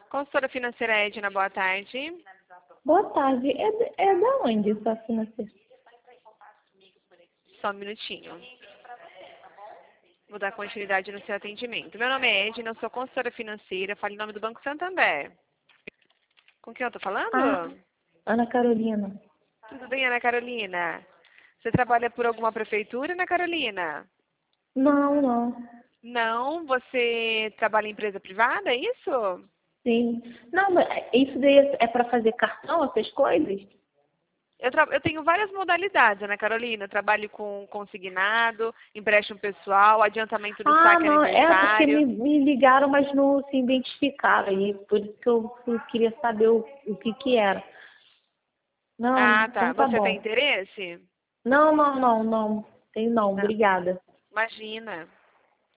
Consultora financeira Edna, boa tarde. Boa tarde. É da onde sua financeira? Só um minutinho. Vou dar continuidade no seu atendimento. Meu nome é Edna, eu sou consultora financeira, falo em nome do Banco Santander. Com quem eu tô falando? Ah, Ana Carolina. Tudo bem, Ana Carolina? Você trabalha por alguma prefeitura, Ana Carolina? Não, não. Não, você trabalha em empresa privada, é isso? Sim. Não, mas isso daí é para fazer cartão, essas coisas? Eu tenho várias modalidades, Ana Carolina. Eu trabalho com consignado, empréstimo pessoal, adiantamento do Ah, saque não. É porque aniversário. me ligaram, mas não se identificaram. Aí, por isso que eu queria saber o que era. Não, Ah, tá. então tá Você tem bom. interesse? Não, não, não, não. Tem não. Não. Obrigada. Imagina.